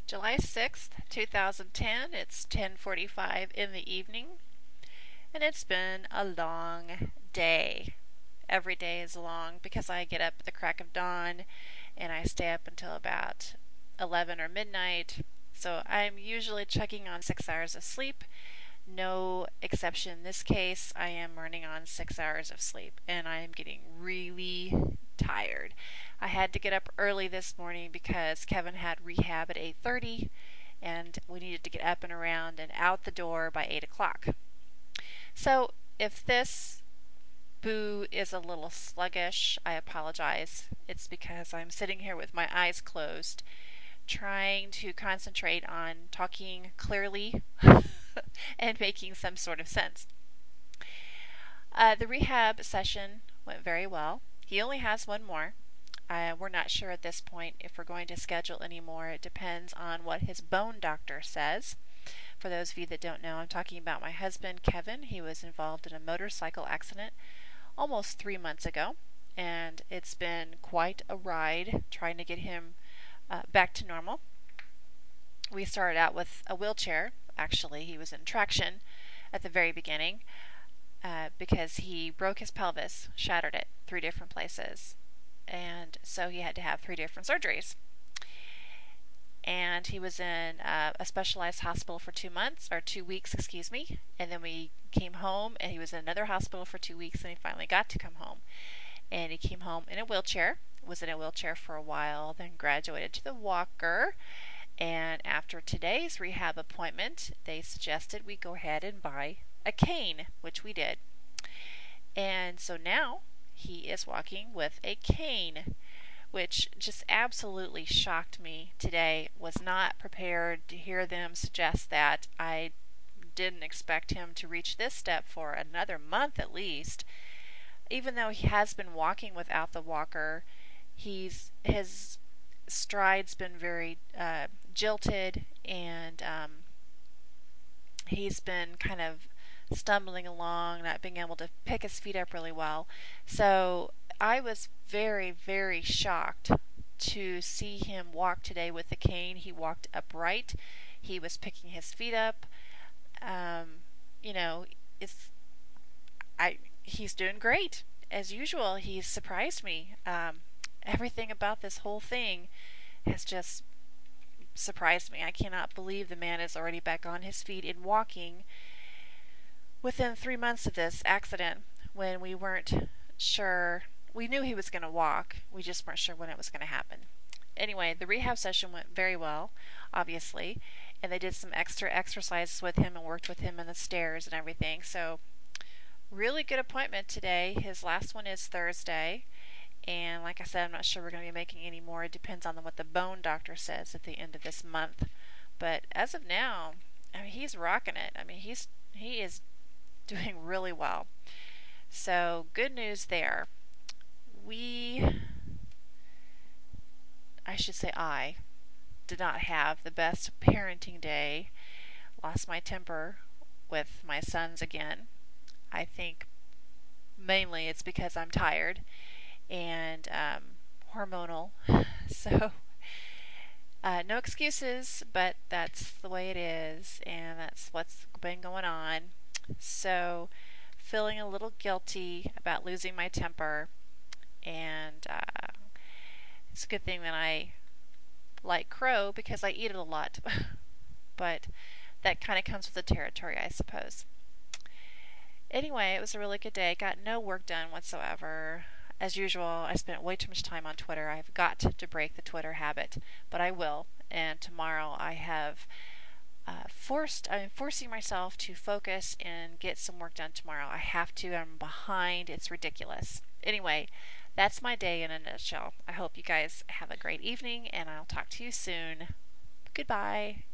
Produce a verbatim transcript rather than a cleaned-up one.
July sixth, two thousand ten. It's ten forty-five in the evening, and it's been a long day. Every day is long because I get up at the crack of dawn and I stay up until about eleven or midnight. So I'm usually chugging on six hours of sleep. No exception in this case. I am running on six hours of sleep, and I am getting really tired. I had to get up early this morning because Kevin had rehab at eight thirty, and we needed to get up and around and out the door by eight o'clock. So if this boo is a little sluggish, I apologize. It's because I'm sitting here with my eyes closed, trying to concentrate on talking clearly and making some sort of sense. Uh, the rehab session went very well. He only has one more. Uh, we're not sure at this point if we're going to schedule any more. It depends on what his bone doctor says. For those of you that don't know, I'm talking about my husband, Kevin. He was involved in a motorcycle accident almost three months ago, and it's been quite a ride trying to get him uh, back to normal. We started out with a wheelchair. Actually, he was in traction at the very beginning uh, because he broke his pelvis, shattered it three different places, and so he had to have three different surgeries. And he was in uh, a specialized hospital for two months, or two weeks, excuse me, and then we came home, and he was in another hospital for two weeks, and he finally got to come home. And he came home in a wheelchair, was in a wheelchair for a while, then graduated to the walker. And after today's rehab appointment, they suggested we go ahead and buy a cane, which we did. And so now he is walking with a cane, which just absolutely shocked me today. Was not prepared to hear them suggest that. I didn't expect him to reach this step for another month at least. Even though he has been walking without the walker, he's his stride's been very uh, jilted, and um, he's been kind of stumbling along, not being able to pick his feet up really well. So I was very, very shocked to see him walk today with the cane. He walked upright. He was picking his feet up. Um, you know, it's I. He's doing great as usual. He's surprised me. Um, everything about this whole thing has just surprised me. I cannot believe the man is already back on his feet and walking within three months of this accident, when we weren't sure. We knew he was going to walk. We just weren't sure when it was going to happen. Anyway, the rehab session went very well, obviously, and they did some extra exercises with him and worked with him in the stairs and everything. So really good appointment today. His last one is Thursday. And like I said, I'm not sure we're going to be making any more. It depends on what the bone doctor says at the end of this month. But as of now, I mean, he's rocking it. I mean, he's he is doing really well. So good news there. We, I should say I, did not have the best parenting day. Lost my temper with my sons again. I think mainly it's because I'm tired and um, hormonal. So uh, no excuses, but that's the way it is, and that's what's been going on. So feeling a little guilty about losing my temper, and uh, it's a good thing that I like crow because I eat it a lot. But that kind of comes with the territory, I suppose. Anyway, it was a really good day. Got no work done whatsoever. As usual, I spent way too much time on Twitter. I've got to break the Twitter habit, but I will. And tomorrow I have uh, forced, I'm forcing myself to focus and get some work done tomorrow. I have to. I'm behind. It's ridiculous. Anyway, that's my day in a nutshell. I hope you guys have a great evening, and I'll talk to you soon. Goodbye.